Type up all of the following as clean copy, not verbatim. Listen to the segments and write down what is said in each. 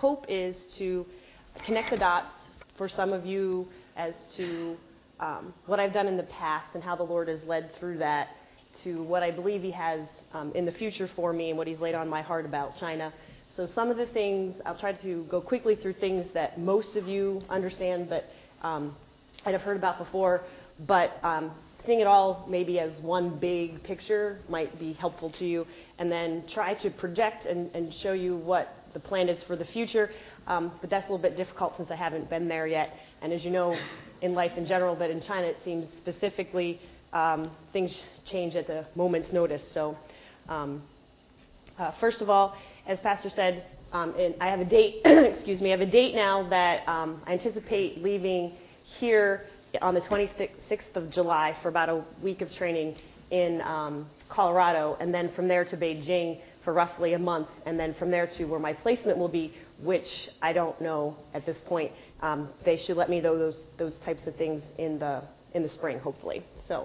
hope is to connect the dots for some of you as to what I've done in the past and how the Lord has led through that to what I believe He has in the future for me and what He's laid on my heart about China. So some of the things, I'll try to go quickly through things that most of you understand, but I'd have heard about before, but seeing it all maybe as one big picture might be helpful to you, and then try to project and show you what the plan is for the future, but that's a little bit difficult since I haven't been there yet, and as you know, in life in general, but in China it seems specifically things change at the moment's notice. So first of all, as Pastor said, and I have a date, excuse me, I have a date now that I anticipate leaving here on the 26th of July for about a week of training in Colorado, and then from there to Beijing for roughly a month, and then from there to where my placement will be, which I don't know at this point. They should let me know those types of things in the spring, hopefully. So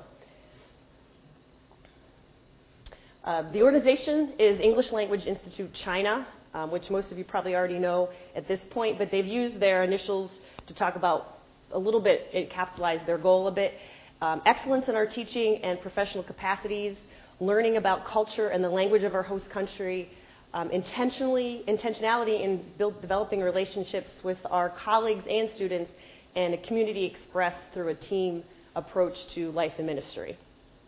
the organization is English Language Institute China, which most of you probably already know at this point, but they've used their initials to talk about a little bit, encapsulate their goal a bit. Excellence in our teaching and professional capacities, learning about culture and the language of our host country, intentionality in developing relationships with our colleagues and students, and a community expressed through a team approach to life and ministry.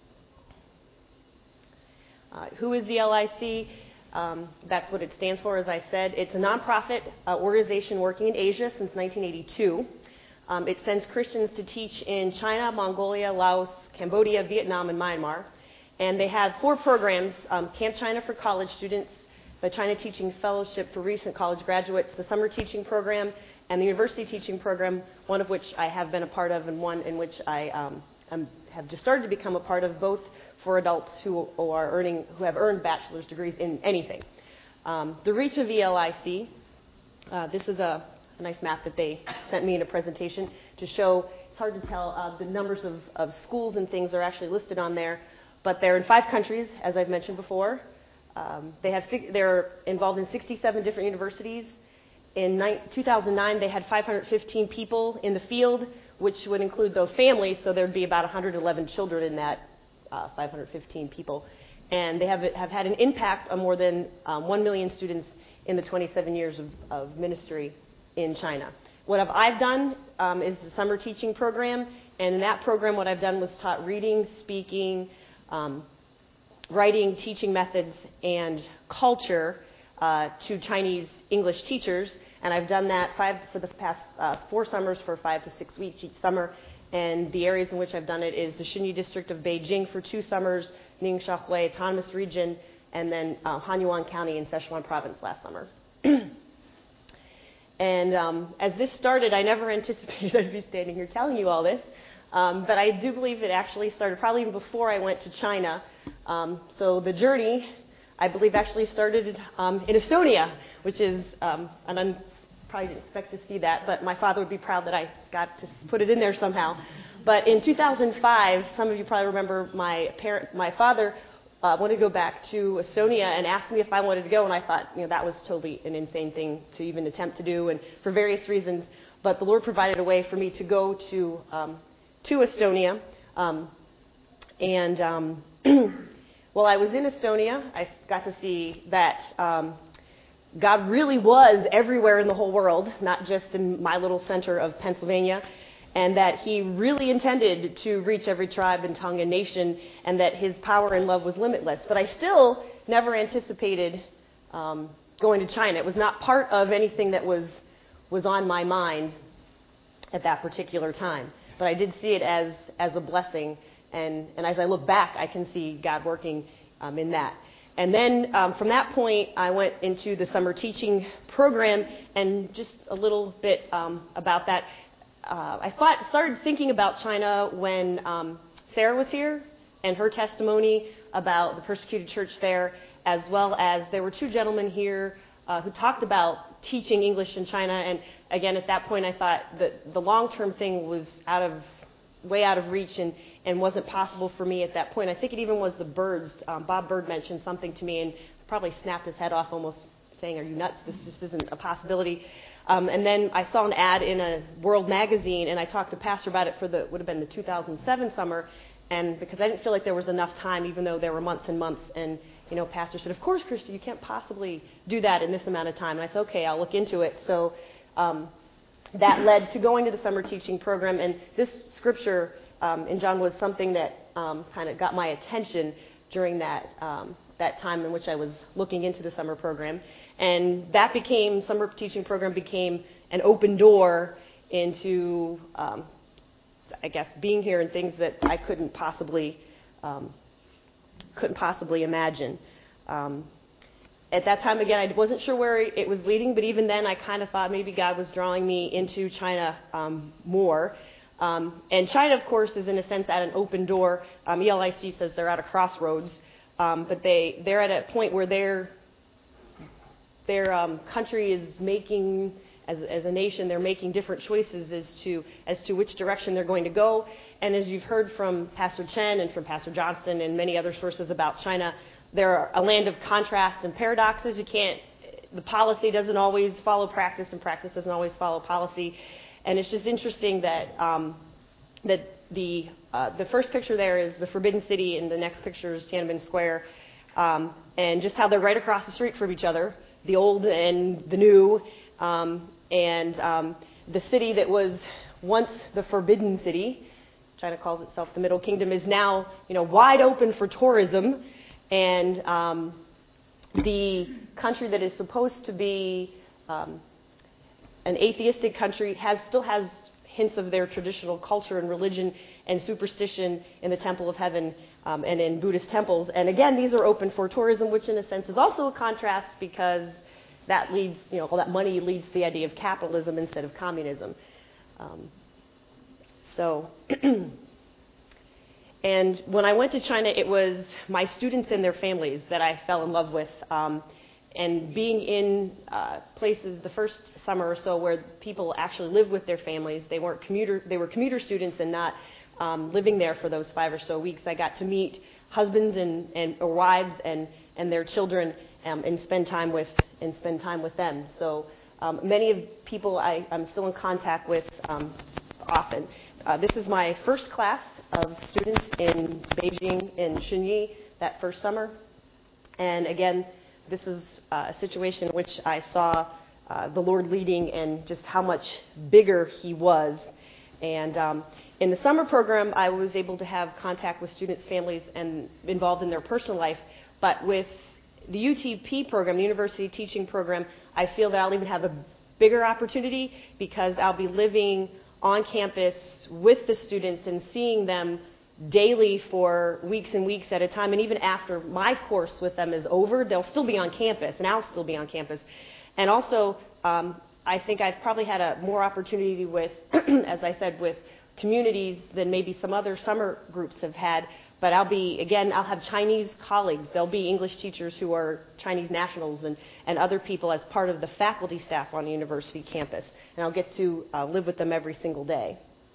Who is the LIC? That's what it stands for, as I said. It's a nonprofit organization working in Asia since 1982. It sends Christians to teach in China, Mongolia, Laos, Cambodia, Vietnam, and Myanmar. And they have 4 programs: Camp China for college students, the China Teaching Fellowship for recent college graduates, the Summer Teaching Program, and the University Teaching Program, one of which I have been a part of and one in which I have just started to become a part of, both for adults who have earned bachelor's degrees in anything. The reach of ELIC, this is a nice map that they sent me in a presentation to show. It's hard to tell. The numbers of schools and things are actually listed on there, but they're in 5 countries, as I've mentioned before. They're involved in 67 different universities. In 2009, they had 515 people in the field, which would include, though, families, so there would be about 111 children in that 515 people. And they have had an impact on more than 1 million students in the 27 years of ministry in China. What I've done is the Summer Teaching Program, and in that program what I've done was taught reading, speaking, writing, teaching methods, and culture to Chinese English teachers, and I've done that for the past 4 summers for 5 to 6 weeks each summer. And the areas in which I've done it is the Xinyi District of Beijing for 2 summers, Ningxia Autonomous Region, and then Hanyuan County in Sichuan Province last summer. And as this started, I never anticipated I'd be standing here telling you all this, but I do believe it actually started probably even before I went to China. So the journey, I believe, actually started in Estonia, which is probably didn't expect to see that, but my father would be proud that I got to put it in there somehow. But in 2005, some of you probably remember my father wanted to go back to Estonia and asked me if I wanted to go, and I thought, that was totally an insane thing to even attempt to do, and for various reasons. But the Lord provided a way for me to go to Estonia, and while I was in Estonia, I got to see that God really was everywhere in the whole world, not just in my little center of Pennsylvania, and that He really intended to reach every tribe and tongue and nation, and that His power and love was limitless. But I still never anticipated going to China. It was not part of anything that was on my mind at that particular time. But I did see it as a blessing, and as I look back, I can see God working in that. And then from that point, I went into the summer teaching program, and just a little bit about that. I started thinking about China when Sarah was here and her testimony about the persecuted church there, as well as there were 2 gentlemen here who talked about teaching English in China. And again, at that point, I thought that the long-term thing was way out of reach and wasn't possible for me at that point. I think it even was the Birds. Bob Bird mentioned something to me and probably snapped his head off almost saying, "Are you nuts? This just isn't a possibility." And then I saw an ad in a World magazine, and I talked to Pastor about it for would have been the 2007 summer, and because I didn't feel like there was enough time, even though there were months and months, and Pastor said, "Of course, Christy, you can't possibly do that in this amount of time." And I said, "Okay, I'll look into it." So that led to going to the summer teaching program, and this scripture in John was something that kind of got my attention during that time in which I was looking into the summer program. And that summer teaching program became an open door into, I guess, being here and things that I couldn't possibly imagine. At that time, again, I wasn't sure where it was leading, but even then I kind of thought maybe God was drawing me into China more. And China, of course, is in a sense at an open door. ELIC says they're at a crossroads, but they're at a point where their country is making, as a nation, they're making different choices as to which direction they're going to go. And as you've heard from Pastor Chen and from Pastor Johnston and many other sources about China, they're a land of contrasts and paradoxes. The policy doesn't always follow practice, and practice doesn't always follow policy. And it's just interesting that the first picture there is the Forbidden City, and the next picture is Tiananmen Square, and just how they're right across the street from each other, the old and the new, and the city that was once the Forbidden City, China calls itself the Middle Kingdom, is now wide open for tourism, and the country that is supposed to be an atheistic country still has hints of their traditional culture and religion and superstition in the Temple of Heaven and in Buddhist temples. And again, these are open for tourism, which in a sense is also a contrast because that leads, all that money leads to the idea of capitalism instead of communism. And when I went to China, it was my students and their families that I fell in love with. And being in places the first summer or so where people actually lived with their families, they were commuter students and not living there for those 5 or so weeks. I got to meet husbands or wives and their children and spend time with them. So many of people I'm still in contact with often. This is my first class of students in Beijing in Xunyi that first summer, and again, this is a situation in which I saw the Lord leading and just how much bigger He was. And in the summer program, I was able to have contact with students' families and involved in their personal life. But with the UTP program, the University Teaching Program, I feel that I'll even have a bigger opportunity because I'll be living on campus with the students and seeing them daily for weeks and weeks at a time. And even after my course with them is over, they'll still be on campus, and I'll still be on campus. And also, I think I've probably had a more opportunity with, as I said, with communities than maybe some other summer groups have had. But I'll have Chinese colleagues. There'll be English teachers who are Chinese nationals and other people as part of the faculty staff on the university campus. And I'll get to live with them every single day.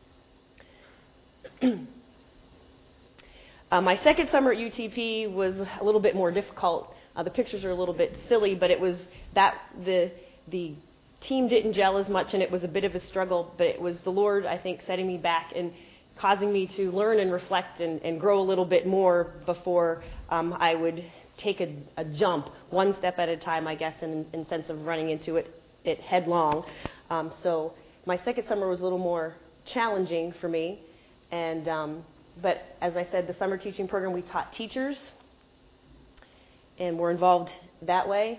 My second summer at UTP was a little bit more difficult. The pictures are a little bit silly, but it was that the team didn't gel as much, and it was a bit of a struggle. But it was the Lord, I think, setting me back and causing me to learn and reflect and grow a little bit more before I would take a jump, one step at a time, I guess, in sense of running into it headlong. So my second summer was a little more challenging for me, but as I said, the summer teaching program, we taught teachers, and we're involved that way.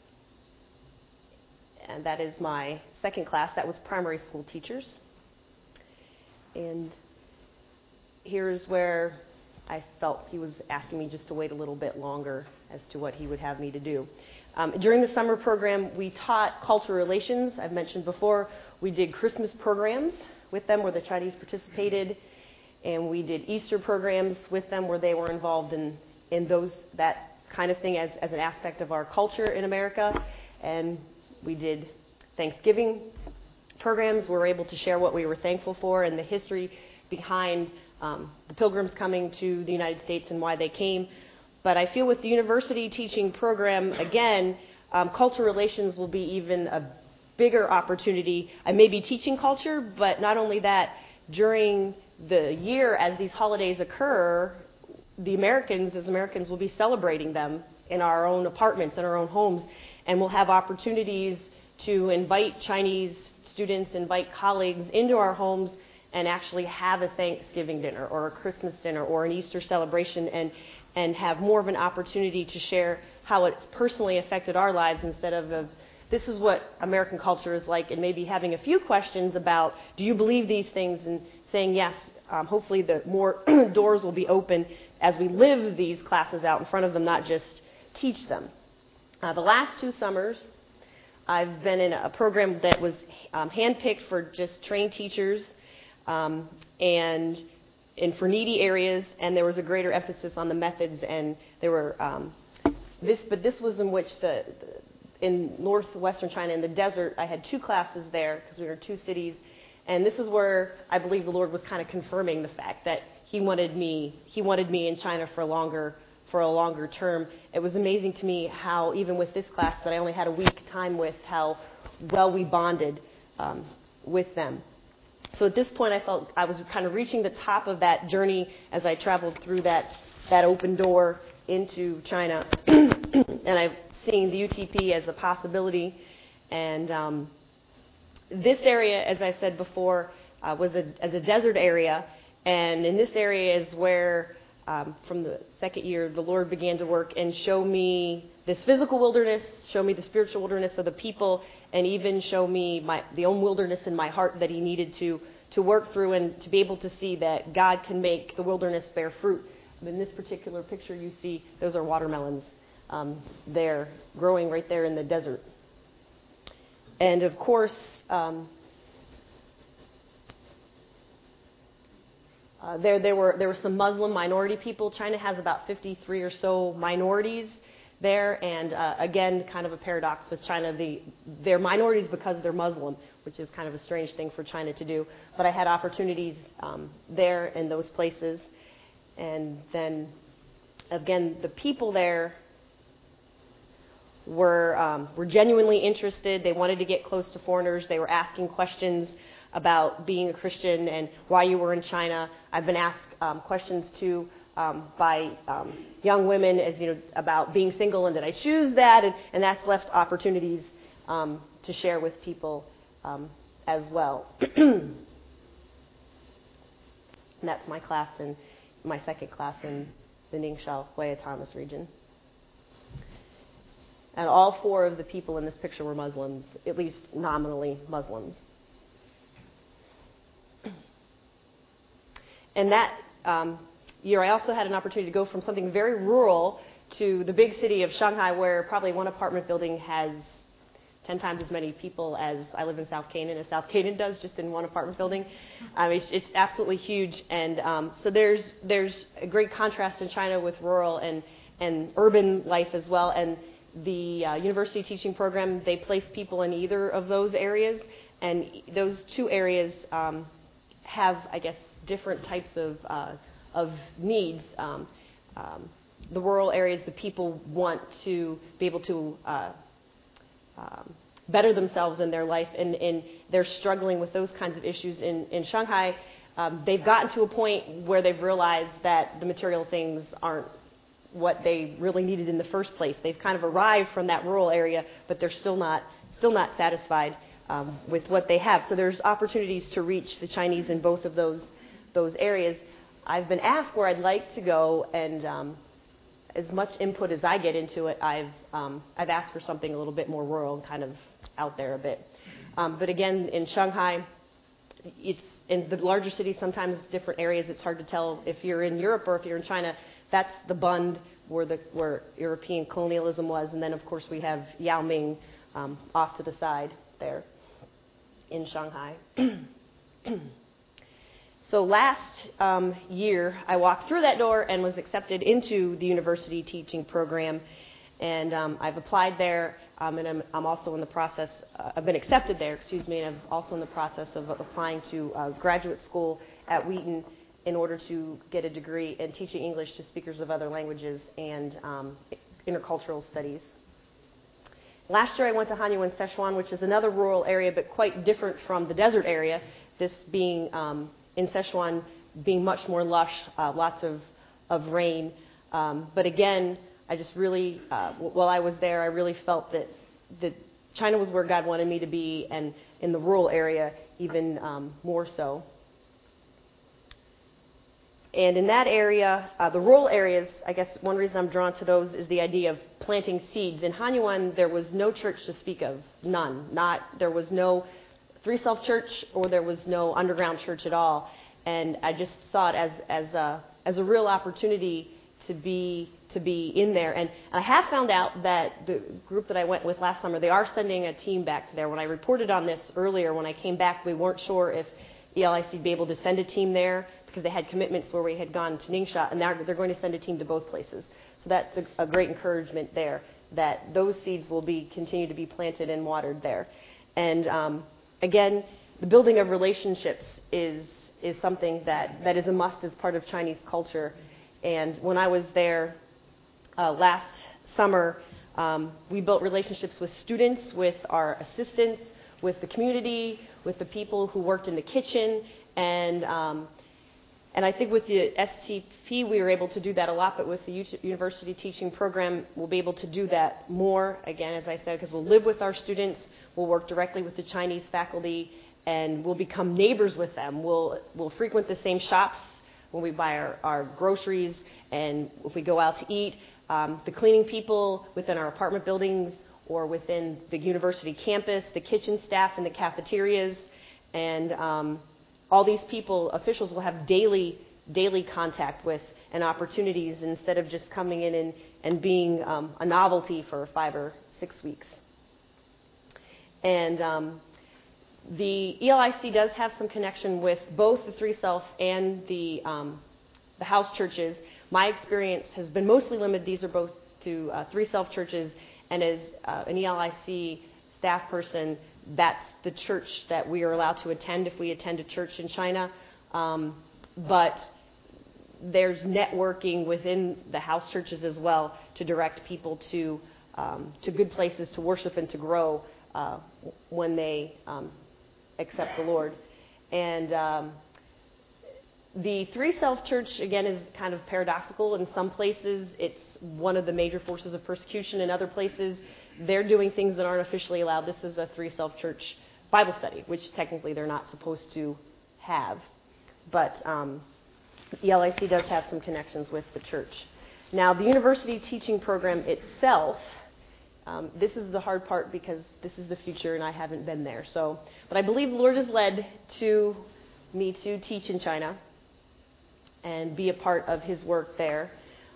And that is my second class. That was primary school teachers. And here's where I felt He was asking me just to wait a little bit longer as to what He would have me to do. During the summer program, we taught cultural relations. I've mentioned before, we did Christmas programs with them where the Chinese participated, and we did Easter programs with them where they were involved in that kind of thing as an aspect of our culture in America. And we did Thanksgiving programs. We were able to share what we were thankful for and the history behind the Pilgrims coming to the United States and why they came. But I feel with the university teaching program, again, cultural relations will be even a bigger opportunity. I may be teaching culture, but not only that, during the year as these holidays occur, the Americans, as Americans, will be celebrating them in our own apartments, in our own homes, and we'll have opportunities to invite Chinese students, invite colleagues into our homes and actually have a Thanksgiving dinner or a Christmas dinner or an Easter celebration and have more of an opportunity to share how it's personally affected our lives instead of this is what American culture is like, and maybe having a few questions about, do you believe these things, and saying yes. Hopefully the more doors will be open as we live these classes out in front of them, not just teach them. The last 2 summers, I've been in a program that was handpicked for just trained teachers and for needy areas, and there was a greater emphasis on the methods, and there were this was in which in northwestern China, in the desert, I had 2 classes there because we were in 2 cities, and this is where I believe the Lord was kind of confirming the fact that He wanted me in China for a longer term. It was amazing to me how, even with this class that I only had a week time with, how well we bonded with them. So at this point, I felt I was kind of reaching the top of that journey as I traveled through that open door into China, and I've seen the UTP as a possibility. And this area, as I said before, was as a desert area, and in this area is where, from the second year, the Lord began to work and show me this physical wilderness, show me the spiritual wilderness of the people, and even show me the own wilderness in my heart that He needed to work through, and to be able to see that God can make the wilderness bear fruit. In this particular picture you see, those are watermelons. They're growing right there in the desert. And of course, there were some Muslim minority people. China has about 53 or so minorities there, and again, kind of a paradox with China. They're minorities because they're Muslim, which is kind of a strange thing for China to do. But I had opportunities there in those places. And then, again, the people there were genuinely interested. They wanted to get close to foreigners. They were asking questions about being a Christian and why you were in China. I've been asked questions too by young women, about being single and did I choose that, and that's left opportunities to share with people as well. And that's my class, and my second class in the Ningxiao Hui Autonomous Region. And all 4 of the people in this picture were Muslims, at least nominally Muslims. And that year, I also had an opportunity to go from something very rural to the big city of Shanghai, where probably one apartment building has 10 times as many people as I live in South Canaan, as South Canaan does, just in one apartment building. It's absolutely huge. And so there's a great contrast in China with rural and urban life as well. And the university teaching program, they place people in either of those areas. And those 2 areas have, I guess, different types of needs. The rural areas, the people want to be able to better themselves in their life, and they're struggling with those kinds of issues. In Shanghai, they've gotten to a point where they've realized that the material things aren't what they really needed in the first place. They've kind of arrived from that rural area, but they're still not satisfied with what they have. So there's opportunities to reach the Chinese in both of those areas. I've been asked where I'd like to go, and as much input as I get into it, I've asked for something a little bit more rural, kind of out there a bit. But again, in Shanghai, it's in the larger cities, sometimes different areas. It's hard to tell if you're in Europe or if you're in China. That's the Bund where European colonialism was, and then of course we have Yao Ming off to the side there in Shanghai. So last year, I walked through that door and was accepted into the university teaching program, and I've applied there, and I'm also in the process. I've been accepted there, and I'm also in the process of applying to graduate school at Wheaton in order to get a degree in teaching English to speakers of other languages and intercultural studies. Last year I went to Hanyuan, Sichuan, which is another rural area but quite different from the desert area, this being in Sichuan being much more lush, lots of rain. But again, I just really, while I was there, I really felt that China was where God wanted me to be, and in the rural area even more so. And in that area, the rural areas, I guess one reason I'm drawn to those is the idea of planting seeds. In Hanyuan, there was no church to speak of, none. There was no Three Self Church, or there was no underground church at all. And I just saw it as a real opportunity to be in there. And I have found out that the group that I went with last summer, they are sending a team back there. When I reported on this earlier, when I came back, we weren't sure if ELIC would be able to send a team there, because they had commitments where we had gone to Ningxia, and they're going to send a team to both places. So that's a great encouragement there, that those seeds will continue to be planted and watered there. And again, the building of relationships is something that is a must as part of Chinese culture. And when I was there last summer, we built relationships with students, with our assistants, with the community, with the people who worked in the kitchen, and I think with the STP, we were able to do that a lot, but with the university teaching program, we'll be able to do that more, again, as I said, because we'll live with our students, we'll work directly with the Chinese faculty, and we'll become neighbors with them. We'll frequent the same shops when we buy our groceries, and if we go out to eat. The cleaning people within our apartment buildings or within the university campus, the kitchen staff in the cafeterias, and all these people, officials, will have daily contact with and opportunities instead of just coming in and being a novelty for 5 or 6 weeks. And the ELIC does have some connection with both the Three Self and the house churches. My experience has been mostly limited. These are both to Three Self churches, and as an ELIC staff person, that's the church that we are allowed to attend if we attend a church in China. But there's networking within the house churches as well to direct people to good places to worship and to grow when they accept the Lord. And the Three Self Church, again, is kind of paradoxical. In some places, it's one of the major forces of persecution. In other places, they're doing things that aren't officially allowed. This is a Three Self Church Bible study, which technically they're not supposed to have. But ELIC does have some connections with the church. Now, the university teaching program itself, this is the hard part because this is the future and I haven't been there. But I believe the Lord has led to me to teach in China and be a part of His work there.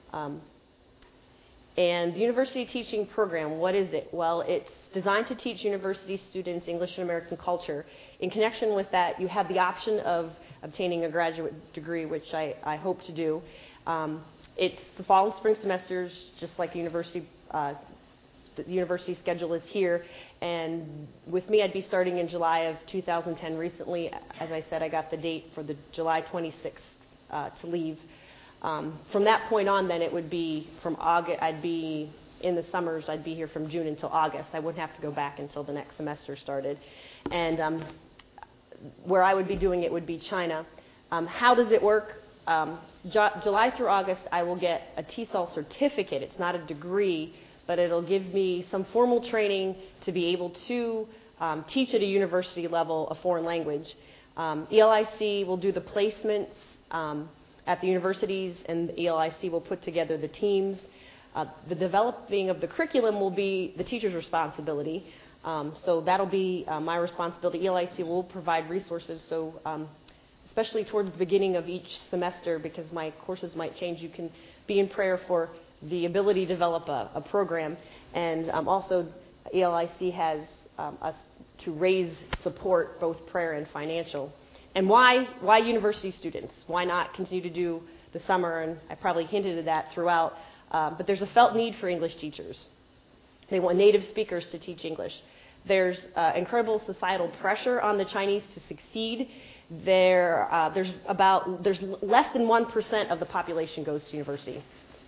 And the university teaching program, what is it? Well, it's designed to teach university students English and American culture. In connection with that, you have the option of obtaining a graduate degree, which I hope to do. It's the fall and spring semesters, just like the university schedule is here. And with me, I'd be starting in July of 2010. Recently, as I said, I got the date for the July 26th to leave. From that point on, then it would be from August. I'd be in the summers. I'd be here from June until August. I wouldn't have to go back until the next semester started. And where I would be doing it would be China. How does it work? July through August, I will get a TESOL certificate. It's not a degree, but it'll give me some formal training to be able to teach at a university level a foreign language. ELIC will do the placements at the universities, and the ELIC will put together the teams. The developing of the curriculum will be the teacher's responsibility. So that'll be my responsibility. ELIC will provide resources, so especially towards the beginning of each semester, because my courses might change, you can be in prayer for the ability to develop a program. And also, ELIC has us to raise support, both prayer and financial. And why university students? Why not continue to do the summer? And I probably hinted at that throughout. But there's a felt need for English teachers. They want native speakers to teach English. There's incredible societal pressure on the Chinese to succeed. There's less than 1% of the population goes to university.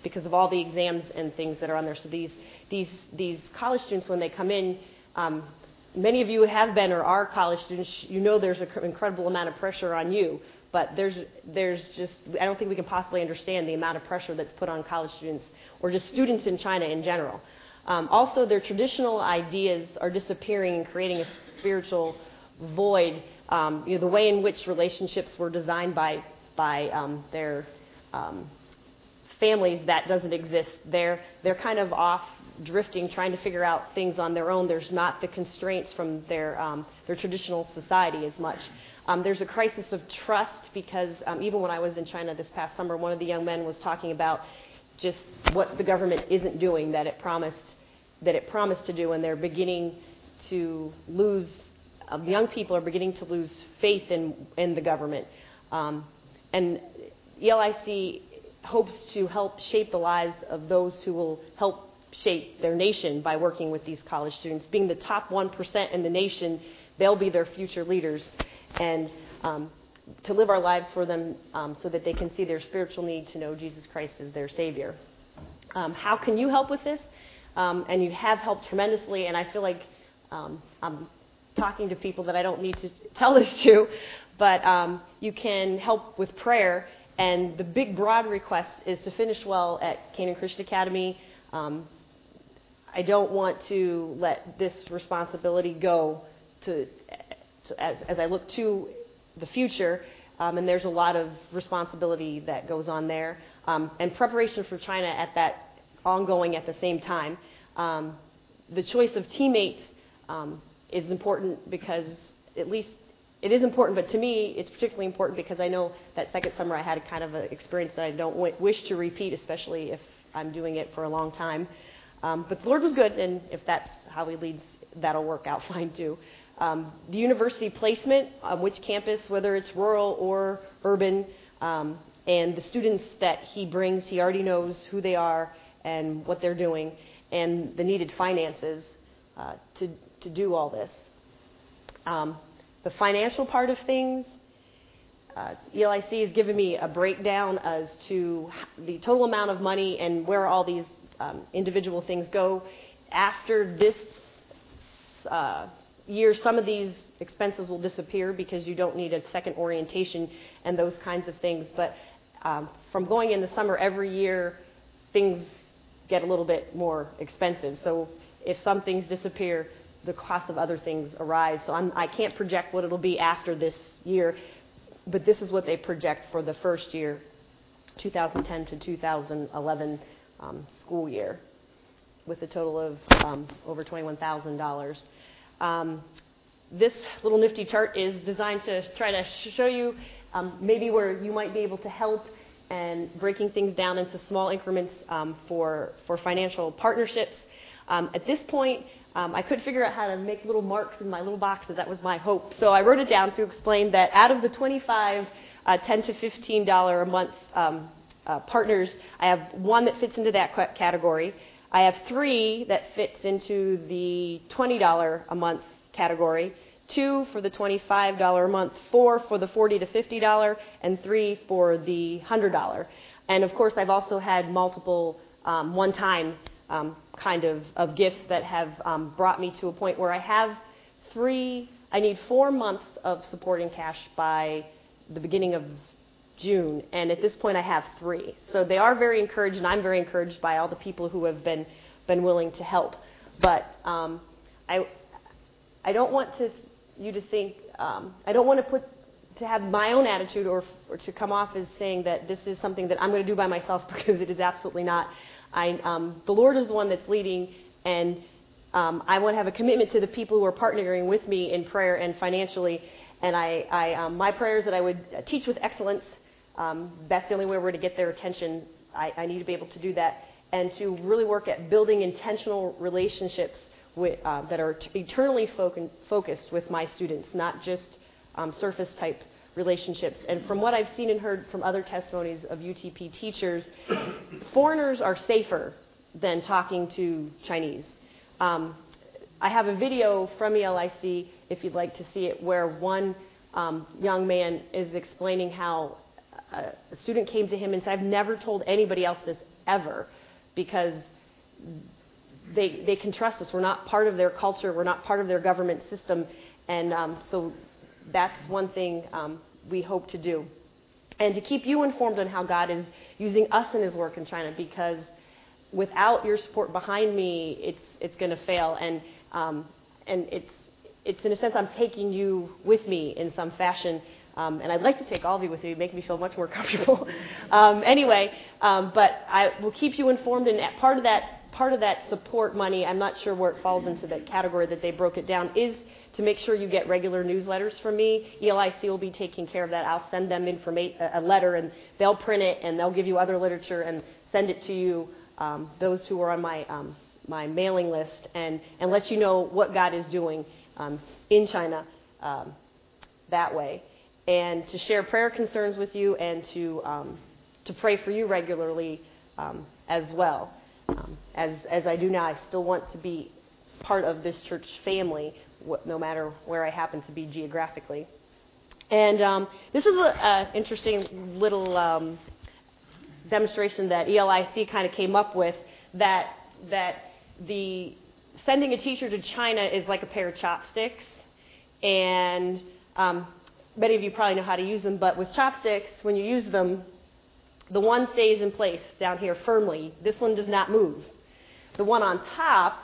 because of all the exams and things that are on there. So these college students, when they come in, many of you have been or are college students. You know there's an incredible amount of pressure on you, but there's just, I don't think we can possibly understand the amount of pressure that's put on college students or just students in China in general. Also, their traditional ideas are disappearing and creating a spiritual void. The way in which relationships were designed by their families, that doesn't exist. They're kind of off drifting, trying to figure out things on their own. There's not the constraints from their traditional society as much. There's a crisis of trust because even when I was in China this past summer, one of the young men was talking about just what the government isn't doing that it promised to do, and they're beginning to lose. Young people are beginning to lose faith in the government, and ELIC hopes to help shape the lives of those who will help shape their nation by working with these college students. Being the top 1% in the nation, they'll be their future leaders, and to live our lives for them so that they can see their spiritual need to know Jesus Christ as their Savior. How can you help with this? And you have helped tremendously, and I feel like I'm talking to people that I don't need to tell this to, but you can help with prayer. And the big, broad request is to finish well at Canaan Christian Academy. I don't want to let this responsibility go as I look to the future, and there's a lot of responsibility that goes on there, and preparation for China at that ongoing at the same time. The choice of teammates is important because at least it is important, but to me it's particularly important because I know that second summer I had a kind of an experience that I don't wish to repeat, especially if I'm doing it for a long time. But the Lord was good, and if that's how He leads, that'll work out fine too. The university placement, on which campus, whether it's rural or urban, and the students that He brings, He already knows who they are and what they're doing, and the needed finances to do all this. The financial part of things, ELIC has given me a breakdown as to the total amount of money and where all these individual things go. After this year, some of these expenses will disappear because you don't need a second orientation and those kinds of things. But from going in the summer every year, things get a little bit more expensive. So if some things disappear, the cost of other things arise. So I can't project what it'll be after this year, but this is what they project for the first year, 2010 to 2011 school year, with a total of over $21,000. This little nifty chart is designed to try to show you maybe where you might be able to help, and breaking things down into small increments for financial partnerships. At this point, I couldn't figure out how to make little marks in my little boxes. That was my hope. So I wrote it down to explain that out of the 25 $10 to $15 a month partners, I have one that fits into that category. I have 3 that fits into the $20 a month category, 2 for the $25 a month, 4 for the $40 to $50, and 3 for the $100. And of course, I've also had multiple one-time kind of gifts that have brought me to a point where I need 4 months of supporting cash by the beginning of June, and at this point I have 3. So they are very encouraged, and I'm very encouraged by all the people who have been willing to help. But I don't want you to think, I don't want to have my own attitude or to come off as saying that this is something that I'm going to do by myself, because it is absolutely not. The Lord is the one that's leading, and I want to have a commitment to the people who are partnering with me in prayer and financially. And my prayer is that I would teach with excellence. That's the only way we're going to get their attention. I need to be able to do that, and to really work at building intentional relationships that are eternally focused with my students, not just surface-type relationships. And from what I've seen and heard from other testimonies of UTP teachers, foreigners are safer than talking to Chinese. I have a video from ELIC, if you'd like to see it, where one young man is explaining how a student came to him and said, I've never told anybody else this ever, because they can trust us. We're not part of their culture. We're not part of their government system. And so that's one thing we hope to do. And to keep you informed on how God is using us in his work in China, because without your support behind me, it's going to fail. And it's in a sense I'm taking you with me in some fashion. And I'd like to take all of you with me. It makes me feel much more comfortable. But I will keep you informed. And part of that support money, I'm not sure where it falls into the category that they broke it down, is to make sure you get regular newsletters from me. ELIC will be taking care of that. I'll send them a letter, and they'll print it, and they'll give you other literature and send it to you, those who are on my mailing list, and let you know what God is doing in China that way. And to share prayer concerns with you, and to pray for you regularly as well. As I do now, I still want to be part of this church family, no matter where I happen to be geographically. And this is an interesting little demonstration that ELIC kind of came up with, that the sending a teacher to China is like a pair of chopsticks. And many of you probably know how to use them, but with chopsticks, when you use them, the one stays in place down here firmly. This one does not move. The one on top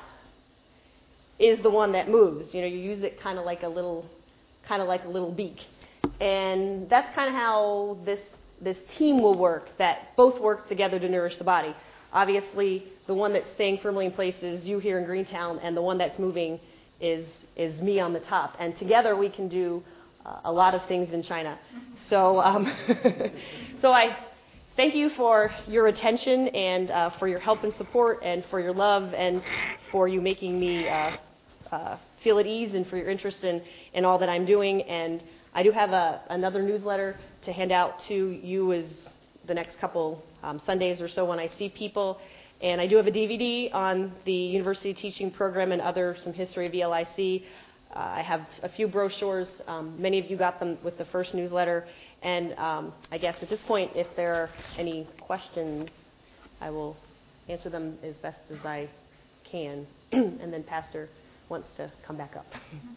is the one that moves. You use it kind of like a little beak. And that's kind of how this team will work, that both work together to nourish the body. Obviously, the one that's staying firmly in place is you here in Greentown, and the one that's moving is me on the top. And together we can do a lot of things in China. So, so I thank you for your attention, and for your help and support, and for your love, and for you making me feel at ease, and for your interest in all that I'm doing. And I do have another newsletter to hand out to you as the next couple Sundays or so when I see people. And I do have a DVD on the university teaching program and some history of ELIC. I have a few brochures. Many of you got them with the first newsletter. And I guess at this point, if there are any questions, I will answer them as best as I can. And then Pastor wants to come back up.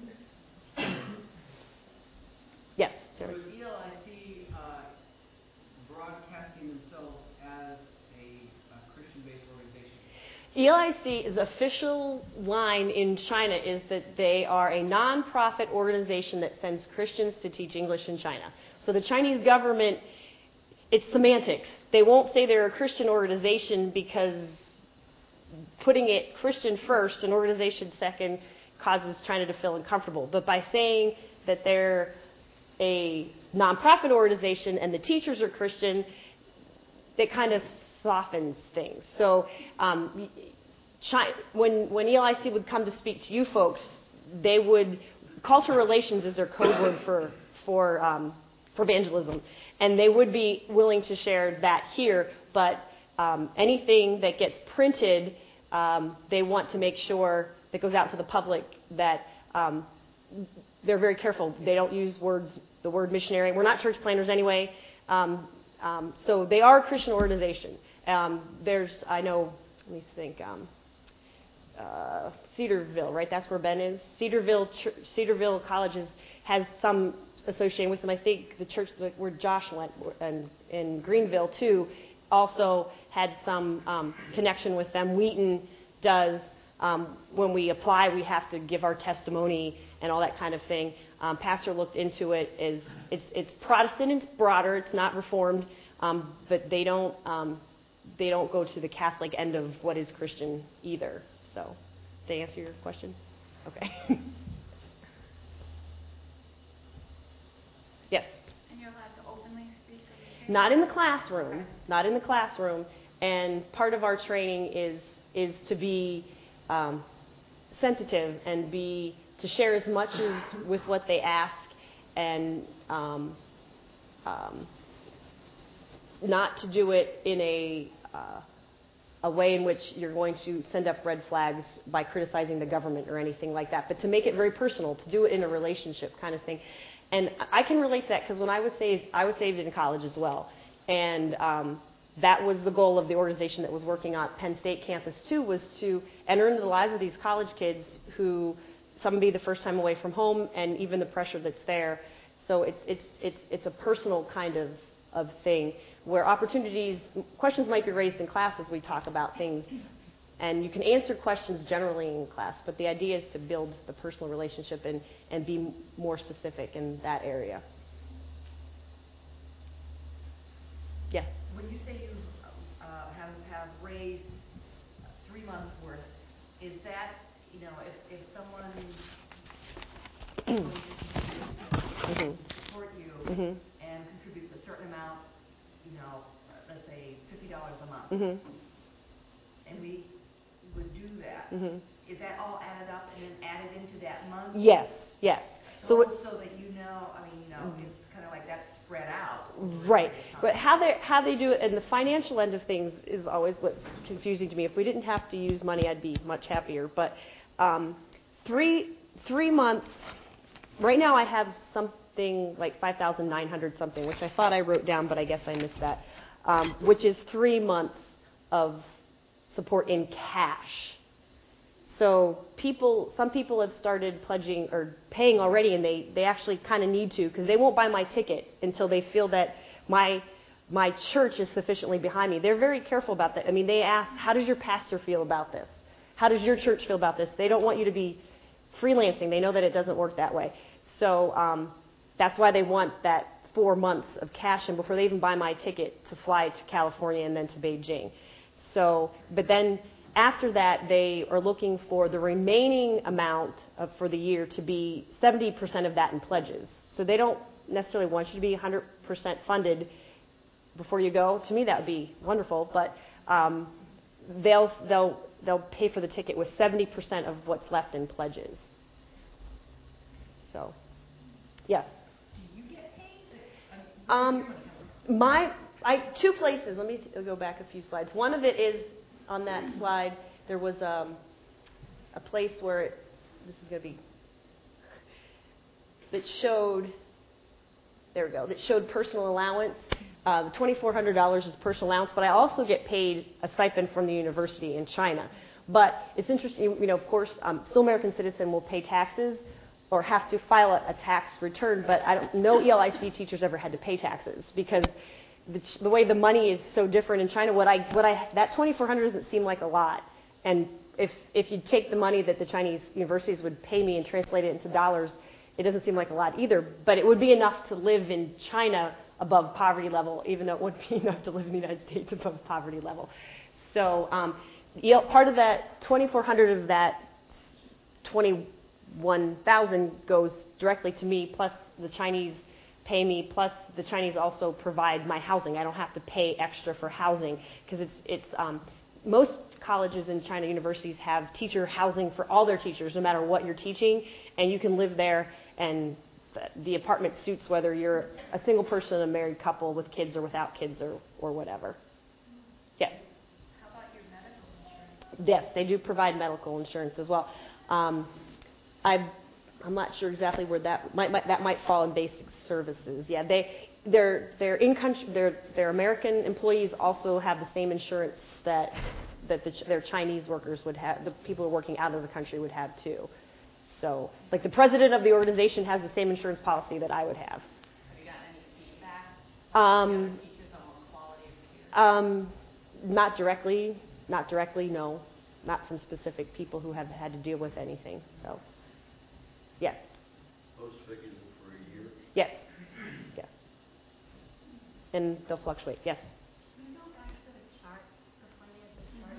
Yes, Jerry. So is ELIC broadcasting themselves as a Christian-based organization? ELIC's official line in China is that they are a non-profit organization that sends Christians to teach English in China. So the Chinese government, it's semantics. They won't say they're a Christian organization, because putting it Christian first and organization second causes China to feel uncomfortable. But by saying that they're a non-profit organization and the teachers are Christian, it kind of softens things. So when ELIC would come to speak to you folks, they would, cultural relations is their code word for evangelism, and they would be willing to share that here, but anything that gets printed, they want to make sure that goes out to the public that they're very careful. They don't use the word missionary. We're not church planners anyway. So they are a Christian organization. I know, let me think, Cedarville, right? That's where Ben is. Cedarville College has some association with them. I think the church where Josh went, and in Greenville too, also had some connection with them. Wheaton does. When we apply, we have to give our testimony and all that kind of thing. Pastor looked into it. It's Protestant, it's broader, it's not Reformed, but they don't go to the Catholic end of what is Christian either. So, did I answer your question? Okay. Yes. And you're allowed to openly speak of your faith? Not in the classroom. Not in the classroom. And part of our training is to be sensitive and to share as much as with what they ask, and not to do it in a way in which you're going to send up red flags by criticizing the government or anything like that, but to make it very personal, to do it in a relationship kind of thing. And I can relate to that, because when I was saved in college as well. And that was the goal of the organization that was working on Penn State campus too, was to enter into the lives of these college kids who some be the first time away from home, and even the pressure that's there. So it's a personal kind of thing where questions might be raised in class as we talk about things, and you can answer questions generally in class, but the idea is to build the personal relationship and be more specific in that area. Yes? When you say you have raised 3 months' worth, is that, if someone is going to support you and contributes a certain amount, let's say $50 a month, and we would do that, is that all added up and then added into that month? Yes. So that it's kind of like that's spread out. Right. But how they do it, and the financial end of things is always what's confusing to me. If we didn't have to use money, I'd be much happier. But 3 months, right now I have something like 5,900 something, which I thought I wrote down, but I guess I missed that, which is 3 months of support in cash. So some people have started pledging or paying already, and they actually kind of need to, because they won't buy my ticket until they feel that my church is sufficiently behind me. They're very careful about that. I mean, they ask, how does your pastor feel about this? How does your church feel about this? They don't want you to be freelancing. They know that it doesn't work that way. So that's why they want that 4 months of cash in before they even buy my ticket to fly to California and then to Beijing. So, but then after that, they are looking for the remaining amount for the year to be 70% of that in pledges. So they don't necessarily want you to be 100% funded before you go. To me, that would be wonderful, but they'll pay for the ticket with 70% of what's left in pledges. So, yes. Do you get paid? 2 places. Let me go back a few slides. One of it is on that slide. There was a place where this is going to be that showed. There we go. That showed personal allowance. The $2,400 is personal allowance, but I also get paid a stipend from the university in China. But it's interesting. Of course, still American citizen will pay taxes or have to file a tax return, but no ELIC teachers ever had to pay taxes because the way the money is so different in China. That $2,400 doesn't seem like a lot, and if you take the money that the Chinese universities would pay me and translate it into dollars, it doesn't seem like a lot either. But it would be enough to live in China above poverty level, even though it wouldn't be enough to live in the United States above poverty level. So part of that $2,400 of that $21,000 goes directly to me, plus the Chinese pay me, plus the Chinese also provide my housing. I don't have to pay extra for housing because it's most colleges in China universities have teacher housing for all their teachers, no matter what you're teaching, and you can live there, and the apartment suits whether you're a single person, a married couple with kids or without kids or whatever. Yes? How about your medical insurance? Yes, they do provide medical insurance as well. I'm not sure exactly where that might fall in basic services. Yeah, their in-country, their American employees also have the same insurance that their Chinese workers would have. The people who are working out of the country would have too. So, like the president of the organization has the same insurance policy that I would have. Have you gotten any feedback from teachers on quality of care? Not directly, no. Not from specific people who have had to deal with anything. So, yes. Those figures are for a year? Yes. And they'll fluctuate, yes. Can you go back to the chart, the financial chart?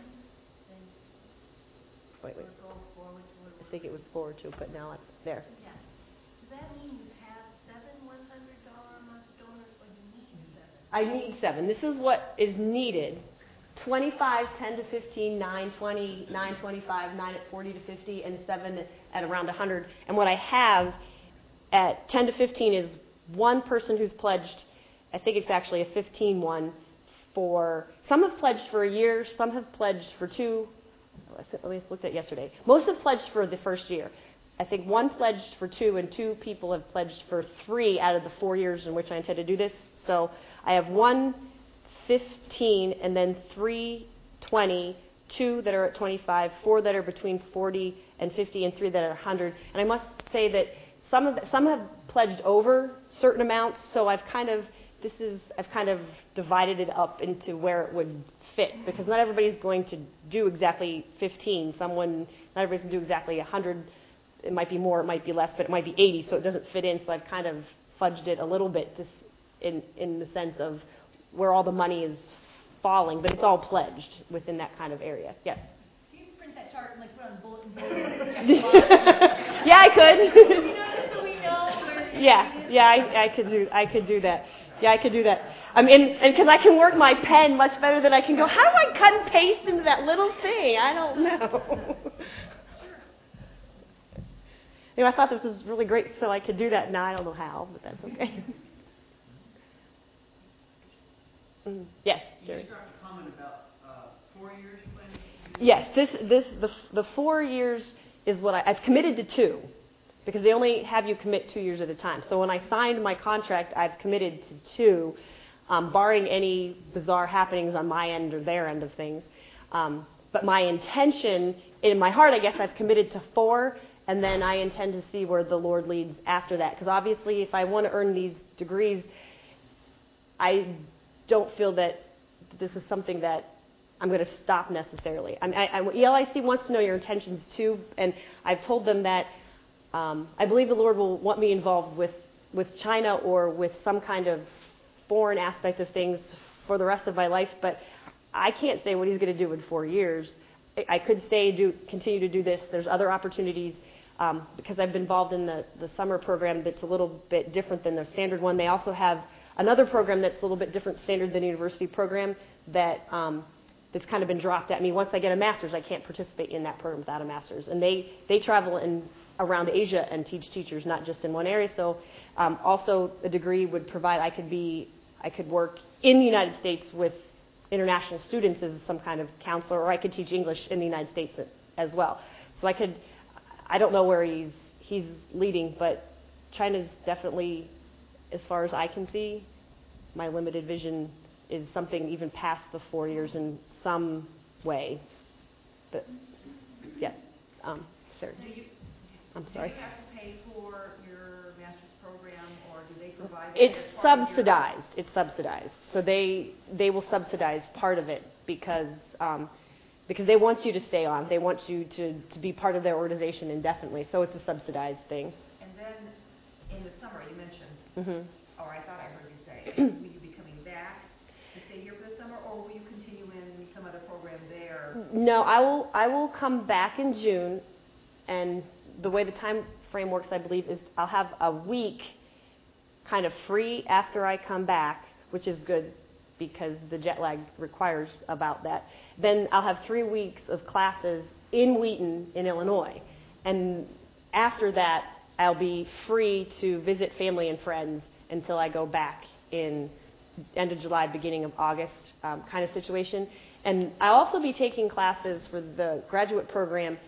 Wait. Go forward to it. I think it was forward to, but now there. Yeah. Does that mean you have 7 $100 a month donors, or you need 7? I need 7. This is what is needed. 25, 10 to 15, 9, 20, 9, 25, 9 at 40 to 50, and 7 at around 100. And what I have at 10 to 15 is one person who's pledged. I think it's actually a 15 one for, some have pledged for a year, some have pledged for 2. We looked at yesterday. Most have pledged for the first year. I think one pledged for 2, and 2 people have pledged for 3 out of the 4 years in which I intend to do this. So I have one 15, and then 3, 20, 2 that are at 25, 4 that are between 40 and 50, and 3 that are 100. And I must say that some have pledged over certain amounts, so I've kind of divided it up into where it would fit, because not everybody's going to do exactly 15. Not everybody's going to do exactly 100. It might be more, it might be less, but it might be 80, so it doesn't fit in. So I've kind of fudged it a little bit in the sense of where all the money is falling, but it's all pledged within that kind of area. Yes? Can you print that chart and like put on a bulletin board and check the box? Yeah, I could. Just so we know where I could do that. Yeah, I could do that. I mean, and because I can work my pen much better than I can go, how do I cut and paste into that little thing? I don't know. I thought this was really great, so I could do that. Now I don't know how, but that's okay. Yes, Jerry. Can you start to comment about 4 years planning? Yes, the 4 years is what I've committed to 2, because they only have you commit 2 years at a time. So when I signed my contract, I've committed to 2, barring any bizarre happenings on my end or their end of things. But my intention, in my heart, I guess I've committed to 4, and then I intend to see where the Lord leads after that. Because obviously, if I want to earn these degrees, I don't feel that this is something that I'm going to stop necessarily. ELIC wants to know your intentions too, and I've told them that I believe the Lord will want me involved with China or with some kind of foreign aspect of things for the rest of my life, but I can't say what He's going to do in 4 years. I could continue to do this. There's other opportunities because I've been involved in the summer program that's a little bit different than the standard one. They also have another program that's a little bit different standard than the university program that's kind of been dropped at me. Once I get a master's, I can't participate in that program without a master's. And they travel around Asia and teach teachers, not just in one area. So also a degree would provide I could work in the United States with international students as some kind of counselor, or I could teach English in the United States as well. So I don't know where he's leading, but China's definitely, as far as I can see, my limited vision is something even past the 4 years in some way. But yes, Sarah. I'm sorry. Do you have to pay for your master's program, or do they provide? It's subsidized. It's subsidized. So they will subsidize part of it because they want you to stay on. They want you to be part of their organization indefinitely. So it's a subsidized thing. And then in the summer, you mentioned, or I thought I heard you say, will you be coming back to stay here for the summer, or will you continue in some other program there? No, I will come back in June, and the way the time frame works, I believe, is I'll have a week kind of free after I come back, which is good because the jet lag requires about that. Then I'll have 3 weeks of classes in Wheaton in Illinois. And after that, I'll be free to visit family and friends until I go back in end of July, beginning of August kind of situation. And I'll also be taking classes for the graduate program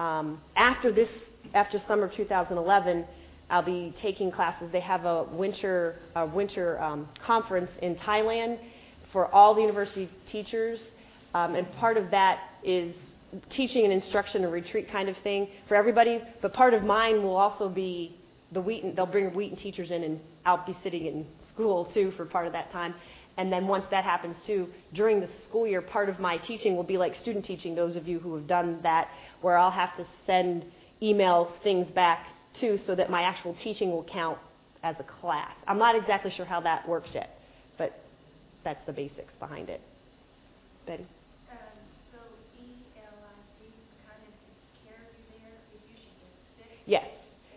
after summer of 2011. I'll be taking classes. They have a winter conference in Thailand for all the university teachers, and part of that is teaching and instruction, a retreat kind of thing for everybody. But part of mine will also be the Wheaton. They'll bring Wheaton teachers in, and I'll be sitting in school too for part of that time. And then once that happens too, during the school year, part of my teaching will be like student teaching. Those of you who have done that, where I'll have to send emails, things back too, so that my actual teaching will count as a class. I'm not exactly sure how that works yet, but that's the basics behind it. Betty? So ELIC kind of takes care of you there if you should get sick? Yes.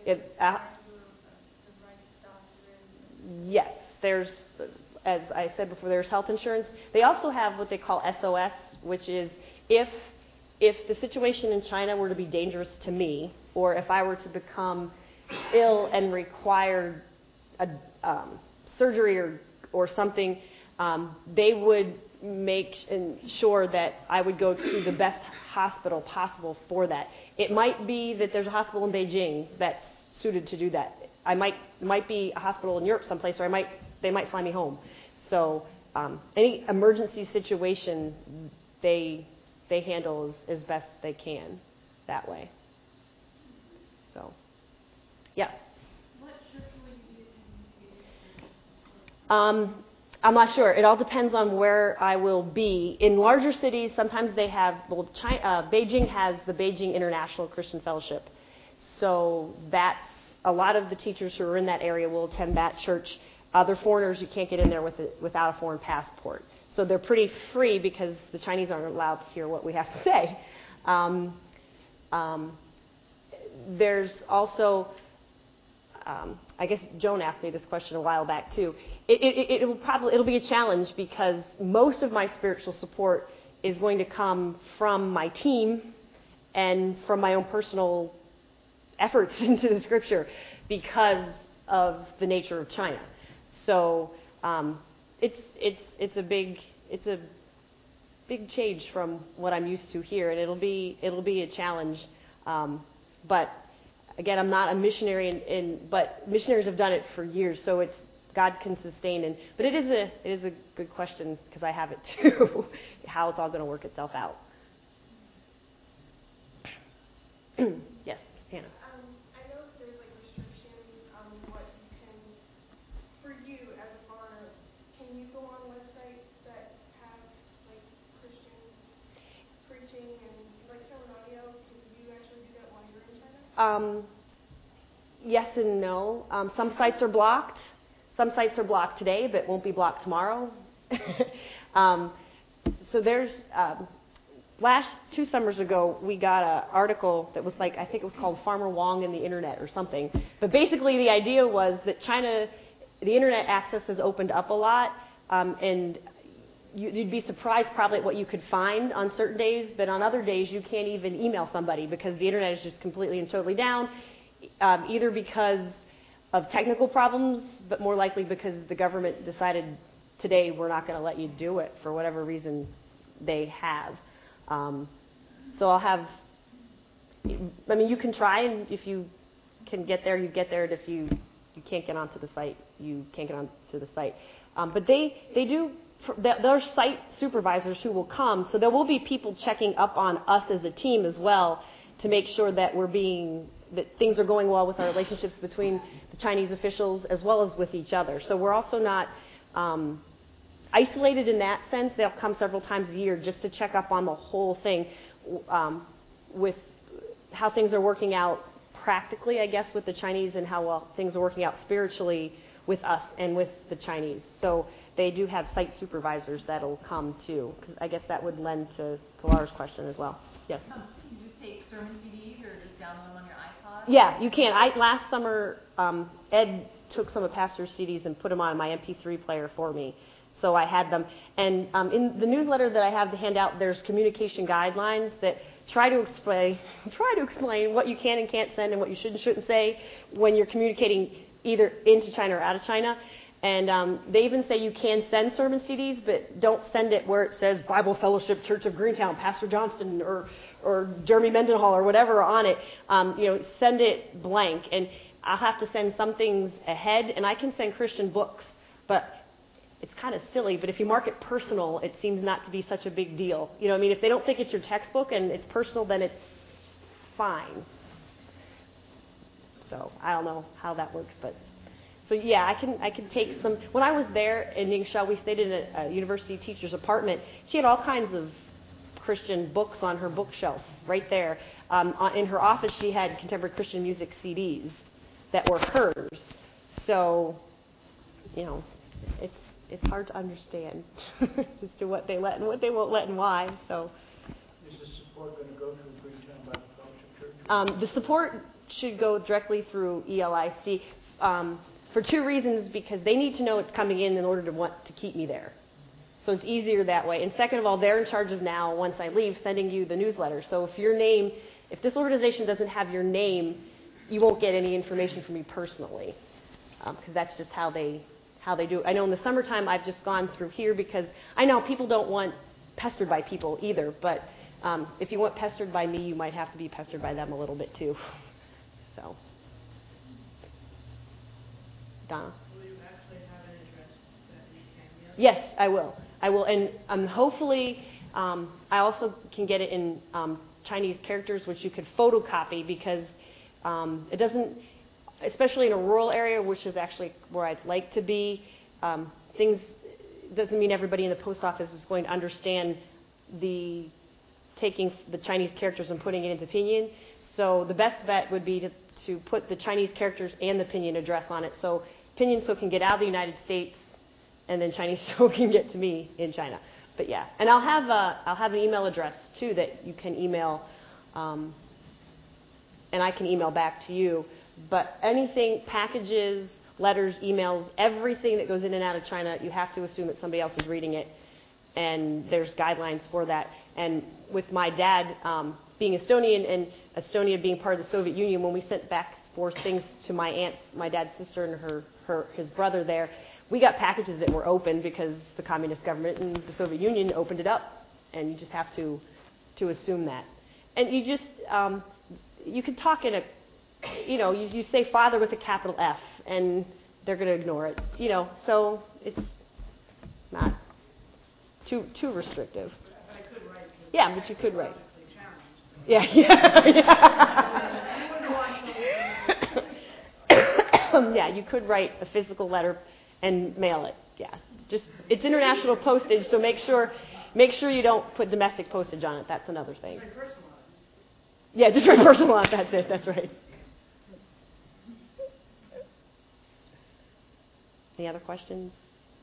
Yes. There's, as I said before, there's health insurance. They also have what they call SOS, which is if the situation in China were to be dangerous to me, or if I were to become ill and required a surgery or something, they would make sure that I would go to the best hospital possible for that. It might be that there's a hospital in Beijing that's suited to do that. It might be a hospital in Europe someplace, or they might fly me home. So any emergency situation, they handle as best they can that way. So, yes. What church will you be attending? I'm not sure. It all depends on where I will be. In larger cities, sometimes they have, Beijing has the Beijing International Christian Fellowship. So that's, a lot of the teachers who are in that area will attend that church. Other foreigners, you can't get in there without a foreign passport. So they're pretty free because the Chinese aren't allowed to hear what we have to say. There's also, I guess Joan asked me this question a while back too. It'll be a challenge because most of my spiritual support is going to come from my team and from my own personal efforts into the Scripture because of the nature of China. So it's a big change from what I'm used to here, and it'll be a challenge. But again, I'm not a missionary, but missionaries have done it for years, so it's God can sustain. But it is a good question because I have it too, how it's all going to work itself out. Yes, Hannah. I know there's like restrictions on what you can, for you as a foreigner, can you go on websites that have like Christians preaching and like sermon audio? Can you actually do that while you're in China? Yes and no. Some sites are blocked. Some sites are blocked today, but won't be blocked tomorrow. So there's, last 2 summers ago, we got an article that was like, I think it was called Farmer Wong and the Internet or something. But basically the idea was that China, the Internet access has opened up a lot, and you'd be surprised probably at what you could find on certain days, but on other days you can't even email somebody because the Internet is just completely and totally down, either because of technical problems, but more likely because the government decided today we're not going to let you do it for whatever reason they have. So I'll have, I mean, you can try, and if you can get there, you get there, and if you can't get onto the site, you can't get onto the site. But they do, there are site supervisors who will come, so there will be people checking up on us as a team as well to make sure that that things are going well with our relationships between the Chinese officials as well as with each other. So we're also not isolated in that sense. They'll come several times a year just to check up on the whole thing with how things are working out practically, I guess, with the Chinese and how well things are working out spiritually with us and with the Chinese. So they do have site supervisors that'll come too, because I guess that would lend to Laura's question as well. Yes? You just take sermon CDs or just download them on your iPod? Yeah, you can. Last summer, Ed took some of Pastor's CDs and put them on my MP3 player for me. So I had them. And in the newsletter that I have to hand out, there's communication guidelines that try to explain what you can and can't send and what you should and shouldn't say when you're communicating either into China or out of China. And they even say you can send sermon CDs, but don't send it where it says Bible Fellowship Church of Greentown, Pastor Johnston, or Jeremy Mendenhall, or whatever on it. Send it blank. And I'll have to send some things ahead, and I can send Christian books, but it's kind of silly, but if you mark it personal, it seems not to be such a big deal. You know what I mean? If they don't think it's your textbook and it's personal, then it's fine. So I don't know how that works, but so yeah, I can take some. When I was there in Ningxia, we stayed in a university teacher's apartment. She had all kinds of Christian books on her bookshelf right there. In her office, she had contemporary Christian music CDs that were hers. So, it's hard to understand as to what they let and what they won't let and why. So, Is the support going to go to Greentown Bible Fellowship Church? The support should go directly through ELIC for 2 reasons, because they need to know it's coming in order to want to keep me there. So it's easier that way. And second of all, they're in charge of now, once I leave, sending you the newsletter. So if this organization doesn't have your name, you won't get any information from me personally, because that's just how they do it. I know in the summertime I've just gone through here because I know people don't want pestered by people either, but if you want pestered by me, you might have to be pestered by them a little bit too. So, Donna? Will you actually have an address that you can Yes, I will. And hopefully, I also can get it in Chinese characters, which you could photocopy, because it doesn't, especially in a rural area, which is actually where I'd like to be, things doesn't mean everybody in the post office is going to understand taking the Chinese characters and putting it into pinyin. So the best bet would be to put the Chinese characters and the pinyin address on it, so pinyin so can get out of the United States, and then Chinese so can get to me in China. But yeah, and I'll have an email address too that you can email, and I can email back to you. But anything, packages, letters, emails, everything that goes in and out of China, you have to assume that somebody else is reading it, and there's guidelines for that. And with my dad being Estonian and Estonia being part of the Soviet Union, when we sent back for things to my aunts, my dad's sister and his brother there, we got packages that were open because the communist government and the Soviet Union opened it up, and you just have to assume that. And you just you can talk in a, you say father with a capital F, and they're going to ignore it, so it's not too restrictive. But I could write. Yeah, but you could write. Challenged. Yeah, you could write a physical letter and mail it. Yeah, just it's international postage, so make sure you don't put domestic postage on it. That's another thing. Very personal. Yeah, just very personal. That's it. That's right. Any other questions?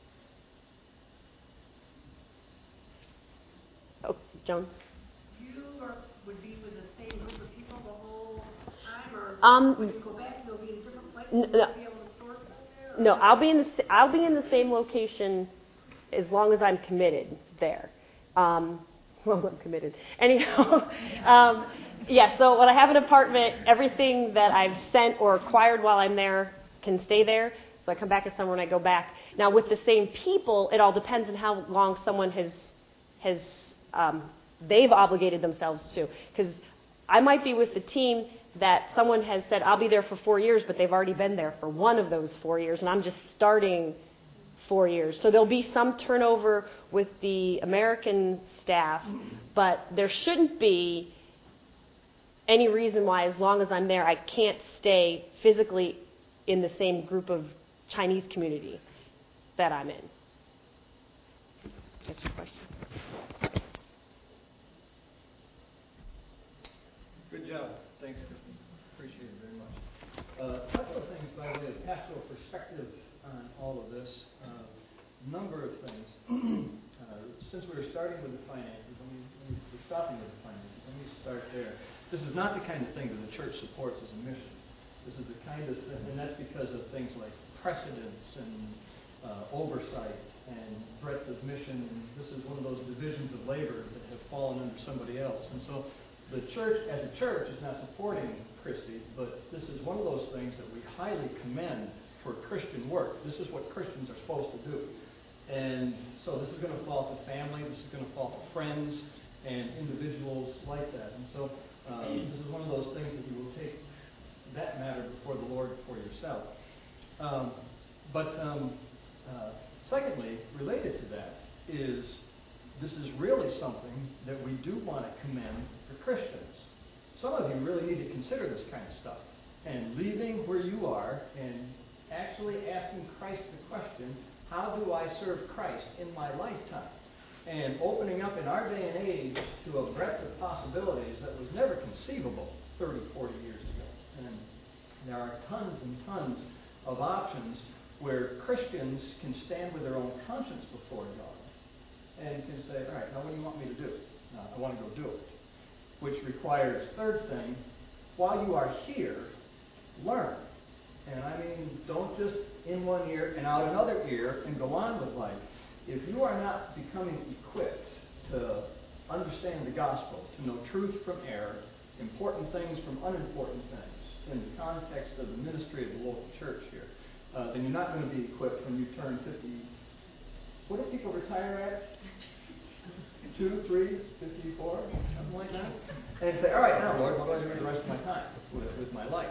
Oh, Joan. You would be with the same group of people the whole time, or when you go back, you'll be in different places? No. You'll be able to sort them there? Or? No, I'll be in the same location as long as I'm committed there. Well, I'm committed. Anyhow, yeah. So when I have an apartment, everything that I've sent or acquired while I'm there can stay there. So I come back in summer and I go back. Now with the same people, it all depends on how long someone has they've obligated themselves to. Because I might be with the team that someone has said, I'll be there for 4 years, but they've already been there for one of those 4 years, and I'm just starting 4 years. So there'll be some turnover with the American staff, but there shouldn't be any reason why, as long as I'm there, I can't stay physically in the same group of Chinese community that I'm in. That's your question. Good job. Thanks, Kristen. Appreciate it very much. A couple of things by way of pastoral perspective on all of this. Number of things. Since we were starting with the finances, we're stopping with the finances, let me start there. This is not the kind of thing that the church supports as a mission. This is the kind of thing, and that's because of things like precedence and oversight and breadth of mission. And this is one of those divisions of labor that have fallen under somebody else. And so the church, as a church, is not supporting Christie, but this is one of those things that we highly commend for Christian work. This is what Christians are supposed to do. And so this is going to fall to family, this is going to fall to friends and individuals like that. And so this is one of those things that you will take that matter before the Lord for yourself. Secondly, related to that is this is really something that we do want to commend for Christians. Some of you really need to consider this kind of stuff and leaving where you are and actually asking Christ the question, how do I serve Christ in my lifetime? And opening up in our day and age to a breadth of possibilities that was never conceivable 30, 40 years ago. And there are tons and tons of options where Christians can stand with their own conscience before God and can say, all right, now what do you want me to do? I want to go do it. Which requires, third thing, while you are here, learn. And I mean, don't just in one ear and out another ear and go on with life. If you are not becoming equipped to understand the gospel, to know truth from error, important things from unimportant things, in the context of the ministry of the local church here, then you're not going to be equipped when you turn 50. What do people retire at? 2, 3, 54, something like that? And say, all right, now, Lord, what do I do with the rest of my time, with my life?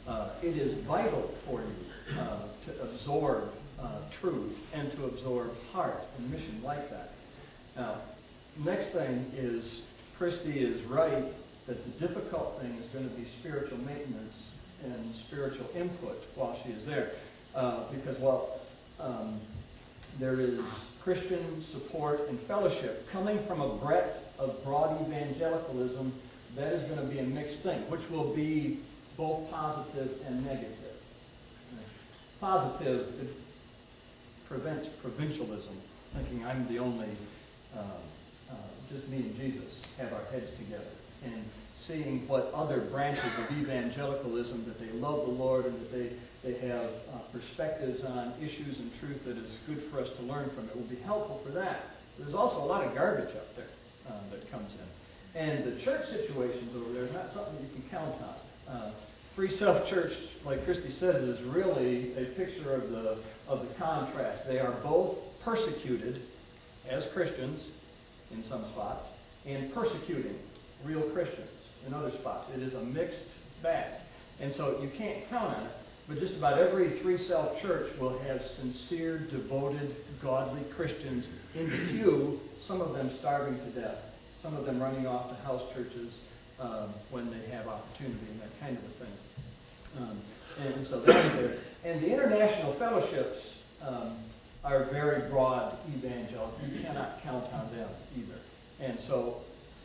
It is vital for you to absorb truth and to absorb heart and mission like that. Now, next thing is, Christy is right that the difficult thing is going to be spiritual maintenance and spiritual input while she is there. Because while there is Christian support and fellowship coming from a breadth of broad evangelicalism, that is going to be a mixed thing, which will be both positive and negative. Positive, it prevents provincialism, thinking I'm the only, just me and Jesus have our heads together, and seeing what other branches of evangelicalism, that they love the Lord and that they have perspectives on issues and truth that is good for us to learn from. It will be helpful for that. There's also a lot of garbage up there that comes in. And the church situations over there is not something you can count on. Free Self-Church, like Christy says, is really a picture of the contrast. They are both persecuted as Christians in some spots and persecuting real Christians in other spots. It is a mixed bag. And so you can't count on it, but just about every Free Self-Church will have sincere, devoted, godly Christians in the pew, some of them starving to death, some of them running off to house churches when they have opportunity and that kind of a thing. And so that's there. And the international fellowships are very broad evangelical. You cannot count on them either. And so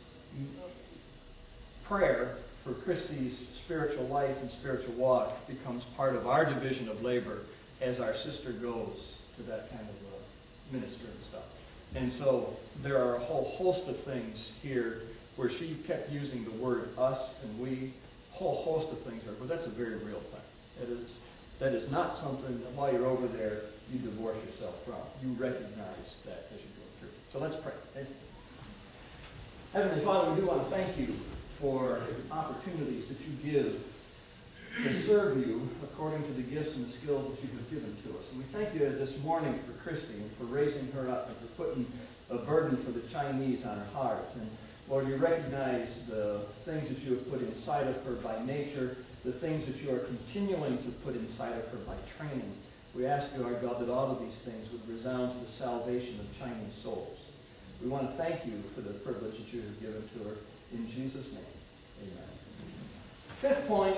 prayer for Christy's spiritual life and spiritual walk becomes part of our division of labor as our sister goes to that kind of ministry and stuff. And so there are a whole host of things here where she kept using the word us and we, a whole host of things there, but that's a very real thing. That is not something that while you're over there you divorce yourself from. You recognize that as you go through. So let's pray. Okay? Heavenly Father, we do want to thank you for opportunities that you give to serve you according to the gifts and the skills that you have given to us. And we thank you this morning for Christy and for raising her up and for putting a burden for the Chinese on her heart. And Lord, you recognize the things that you have put inside of her by nature, the things that you are continuing to put inside of her by training. We ask you, our God, that all of these things would resound to the salvation of Chinese souls. We want to thank you for the privilege that you have given to her. In Jesus' name, amen. Fifth point,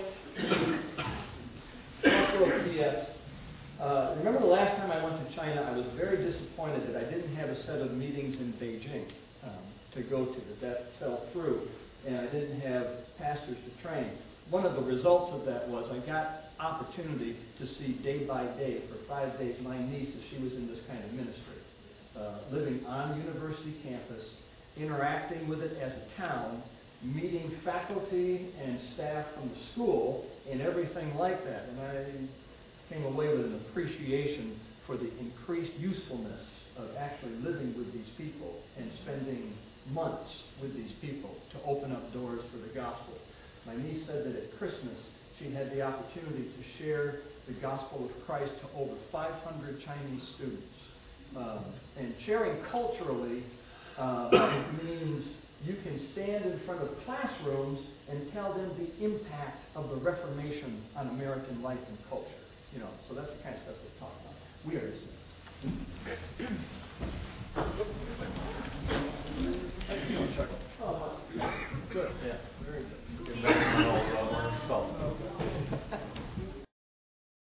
also P.S. Remember the last time I went to China, I was very disappointed that I didn't have a set of meetings in Beijing to go to, that fell through, and I didn't have pastors to train. One of the results of that was I got opportunity to see day by day for 5 days my niece as she was in this kind of ministry, living on university campus, interacting with it as a town, meeting faculty and staff from the school and everything like that. And I came away with an appreciation for the increased usefulness of actually living with these people and spending months with these people to open up doors for the gospel. My niece said that at Christmas she had the opportunity to share the gospel of Christ to over 500 Chinese students. And sharing culturally means you can stand in front of classrooms and tell them the impact of the Reformation on American life and culture. You know, so that's the kind of stuff we're talking about. We are dismissed. Thank you, Chuck.